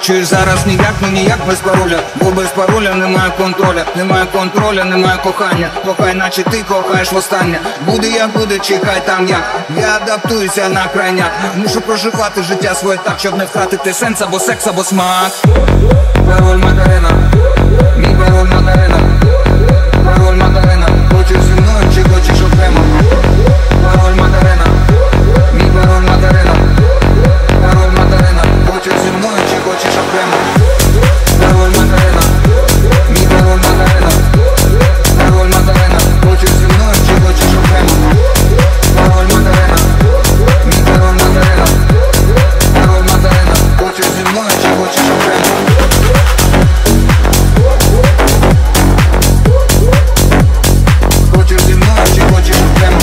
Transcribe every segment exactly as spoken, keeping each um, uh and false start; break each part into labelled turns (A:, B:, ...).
A: Чуєш зараз ніяк, ну ніяк без пароля. Бо без пароля немає контроля. Немає контроля, немає кохання. Кохай, наче ти кохаєш востаннє. Буде як буде, чекай там як. Я адаптуюся на крайняк. Мушу проживати життя своє так, щоб не втратити сенс або секс, або смак. Пароль Макарена, мій пароль Макарена. Пароль Макарена, хочеш зі мною чи хочеш окремо? Пароль Макарена, мій пароль Макарена. Пароль Макарена, хочеш зі мною чи хочеш окремо? Пароль Макарена, мій пароль Макарена. Пароль Макарена, хочеш зі мною чи хочеш окремо? Пароль Макарена, мій пароль Макарена. Пароль Макарена, хочеш зі мною чи хочеш окремо? Хочеш зі мною чи хочеш окремо?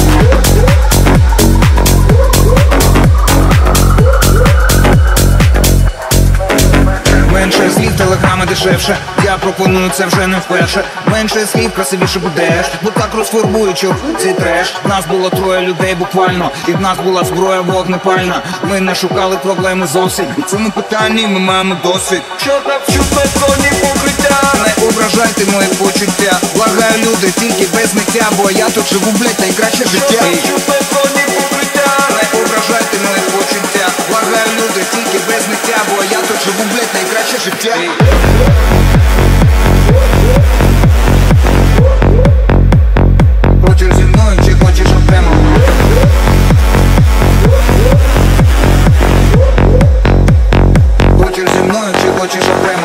A: Менше слів, телеграми дешевше. Я пропоную це вже не вперше. Менше слів, красивіше будеш. Бо так розфарбуючи цей треш. Нас було троє людей буквально, і в нас була зброя вогнепальна. Ми не шукали проблеми зовсім. У цьому питанні ми маємо досвід. Що так чутно про ні покриття? Не ображайте мої почуття. Благаю люди, тільки без ниття. Бо я тут живу, блять, найкраще життя. Що так чутно про ні покриття? Не ображайте мої почуття. Благаю люди, тільки без ниття. Бо я тут живу, блять, найкраще життя. Хочеш зі мною чи хочеш окремо? Хочеш зі мною чи хочеш окремо?